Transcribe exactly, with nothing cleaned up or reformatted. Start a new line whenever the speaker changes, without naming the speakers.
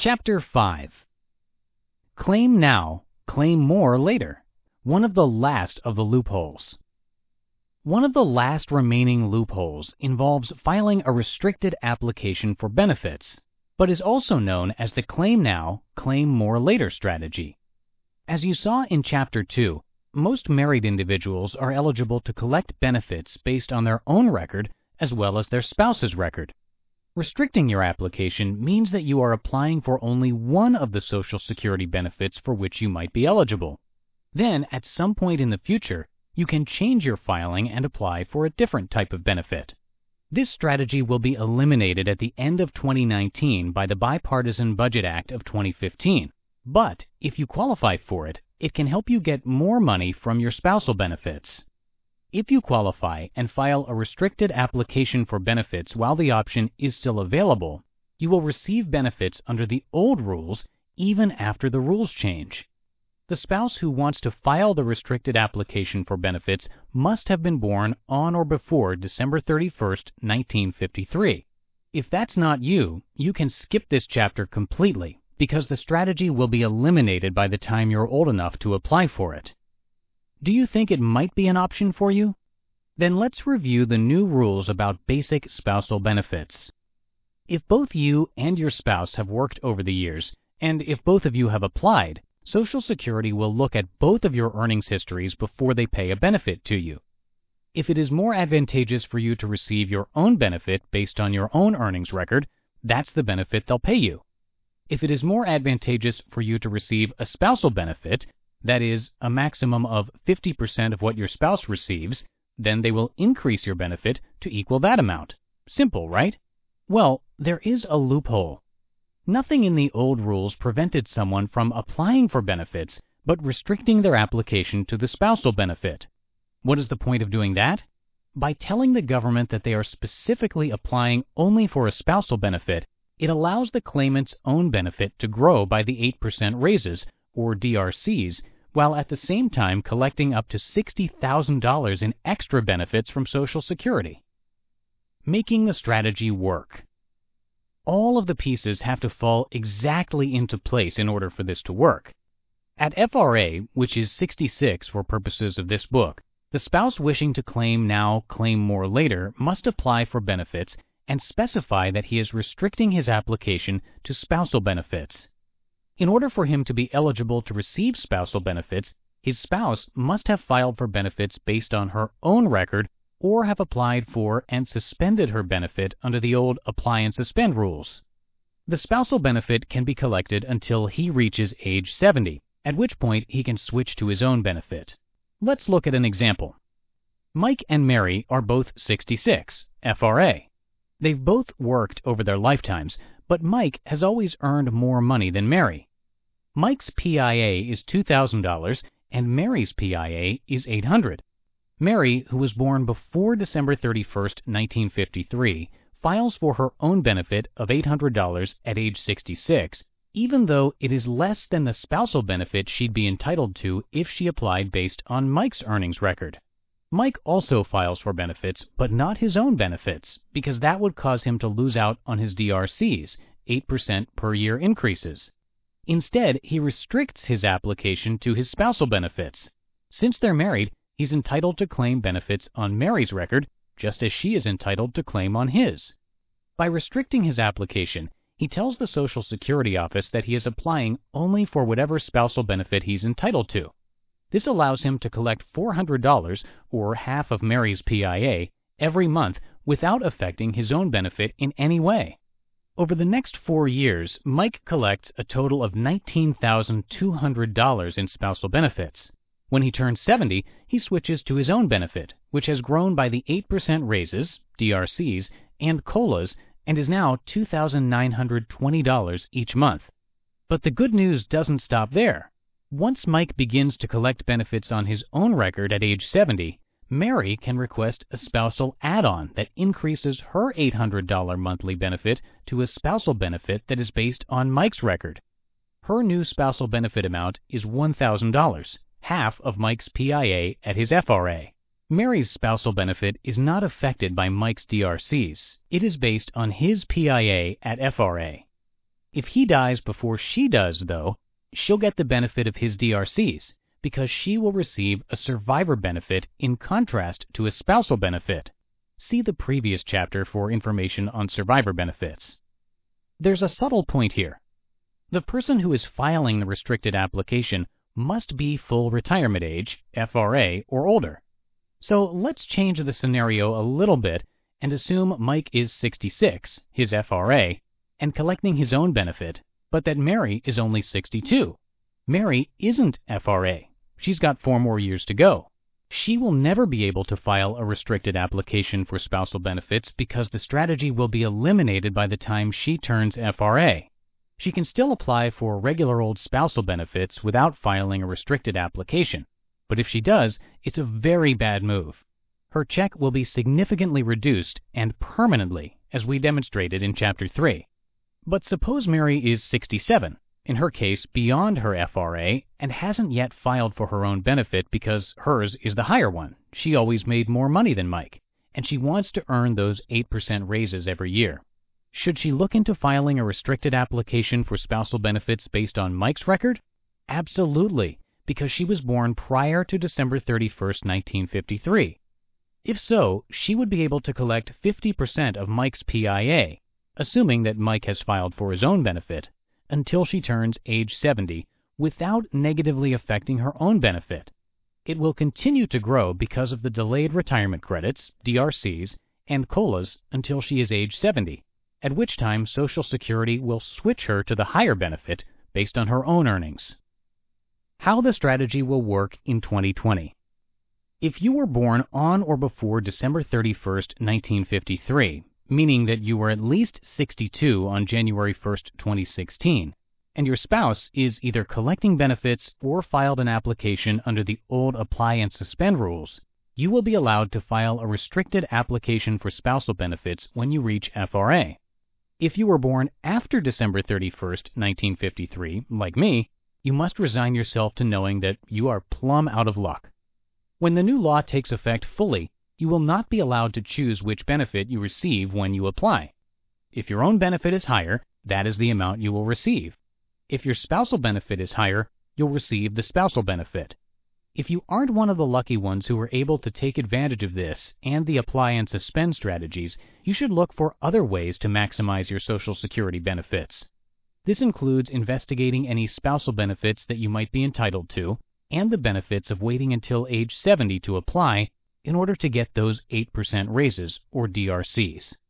Chapter five. Claim now, claim more later. One of the last of the loopholes. One of the last remaining loopholes involves filing a restricted application for benefits, but is also known as the claim now, claim more later strategy. As you saw in Chapter two, most married individuals are eligible to collect benefits based on their own record as well as their spouse's record. Restricting your application means that you are applying for only one of the Social Security benefits for which you might be eligible. Then, at some point in the future, you can change your filing and apply for a different type of benefit. This strategy will be eliminated at the end of twenty nineteen by the Bipartisan Budget Act of twenty fifteen. But if you qualify for it, it can help you get more money from your spousal benefits. If you qualify and file a restricted application for benefits while the option is still available, you will receive benefits under the old rules even after the rules change. The spouse who wants to file the restricted application for benefits must have been born on or before December thirty-first, nineteen fifty-three. If that's not you, you can skip this chapter completely because the strategy will be eliminated by the time you're old enough to apply for it. Do you think it might be an option for you? Then let's review the new rules about basic spousal benefits. If both you and your spouse have worked over the years, and if both of you have applied, Social Security will look at both of your earnings histories before they pay a benefit to you. If it is more advantageous for you to receive your own benefit based on your own earnings record, that's the benefit they'll pay you. If it is more advantageous for you to receive a spousal benefit, that is, a maximum of fifty percent of what your spouse receives, then they will increase your benefit to equal that amount. Simple, right? Well, there is a loophole. Nothing in the old rules prevented someone from applying for benefits, but restricting their application to the spousal benefit. What is the point of doing that? By telling the government that they are specifically applying only for a spousal benefit, it allows the claimant's own benefit to grow by the eight percent raises, or D R Cs, while at the same time collecting up to sixty thousand dollars in extra benefits from Social Security. Making the strategy work. All of the pieces have to fall exactly into place in order for this to work. At F R A, which is sixty-six for purposes of this book, the spouse wishing to claim now, claim more later must apply for benefits and specify that he is restricting his application to spousal benefits. In order for him to be eligible to receive spousal benefits, his spouse must have filed for benefits based on her own record or have applied for and suspended her benefit under the old apply and suspend rules. The spousal benefit can be collected until he reaches age seventy, at which point he can switch to his own benefit. Let's look at an example. Mike and Mary are both sixty-six, F R A. They've both worked over their lifetimes, but Mike has always earned more money than Mary. Mike's P I A is two thousand dollars and Mary's P I A is eight hundred dollars. Mary, who was born before December thirty-first, nineteen fifty-three, files for her own benefit of eight hundred dollars at age sixty-six, even though it is less than the spousal benefit she'd be entitled to if she applied based on Mike's earnings record. Mike also files for benefits, but not his own benefits, because that would cause him to lose out on his D R Cs, eight percent per year increases. Instead, he restricts his application to his spousal benefits. Since they're married, he's entitled to claim benefits on Mary's record, just as she is entitled to claim on his. By restricting his application, he tells the Social Security office that he is applying only for whatever spousal benefit he's entitled to. This allows him to collect four hundred dollars, or half of Mary's P I A, every month without affecting his own benefit in any way. Over the next four years, Mike collects a total of nineteen thousand two hundred dollars in spousal benefits. When he turns seventy, he switches to his own benefit, which has grown by the eight percent raises, D R Cs, and COLAs, and is now two thousand nine hundred twenty dollars each month. But the good news doesn't stop there. Once Mike begins to collect benefits on his own record at age seventy, Mary can request a spousal add-on that increases her eight hundred dollars monthly benefit to a spousal benefit that is based on Mike's record. Her new spousal benefit amount is one thousand dollars, half of Mike's P I A at his F R A. Mary's spousal benefit is not affected by Mike's D R Cs. It is based on his P I A at F R A. If he dies before she does, though, she'll get the benefit of his D R Cs because she will receive a survivor benefit in contrast to a spousal benefit. See the previous chapter for information on survivor benefits. There's a subtle point here. The person who is filing the restricted application must be full retirement age, F R A, or older. So let's change the scenario a little bit and assume Mike is sixty-six, his F R A, and collecting his own benefit, but that Mary is only sixty-two. Mary isn't F R A. She's got four more years to go. She will never be able to file a restricted application for spousal benefits because the strategy will be eliminated by the time she turns F R A. She can still apply for regular old spousal benefits without filing a restricted application, but if she does, it's a very bad move. Her check will be significantly reduced and permanently, as we demonstrated in Chapter three. But suppose Mary is sixty-seven, in her case beyond her F R A, and hasn't yet filed for her own benefit because hers is the higher one. She always made more money than Mike, and she wants to earn those eight percent raises every year. Should she look into filing a restricted application for spousal benefits based on Mike's record? Absolutely, because she was born prior to December thirty-first, nineteen fifty-three. If so, she would be able to collect fifty percent of Mike's P I A, assuming that Mike has filed for his own benefit, until she turns age seventy without negatively affecting her own benefit. It will continue to grow because of the delayed retirement credits, D R Cs, and COLAs until she is age seventy, at which time Social Security will switch her to the higher benefit based on her own earnings. How the strategy will work in twenty twenty. If you were born on or before December thirty-first, nineteen fifty-three, meaning that you were at least sixty-two on January first, twenty sixteen, and your spouse is either collecting benefits or filed an application under the old apply and suspend rules, you will be allowed to file a restricted application for spousal benefits when you reach F R A. If you were born after December thirty-first, nineteen fifty-three, like me, you must resign yourself to knowing that you are plumb out of luck. When the new law takes effect fully, you will not be allowed to choose which benefit you receive when you apply. If your own benefit is higher, that is the amount you will receive. If your spousal benefit is higher, you'll receive the spousal benefit. If you aren't one of the lucky ones who are able to take advantage of this and the apply and suspend strategies, you should look for other ways to maximize your Social Security benefits. This includes investigating any spousal benefits that you might be entitled to, and the benefits of waiting until age seventy to apply in order to get those eight percent raises, or D R Cs.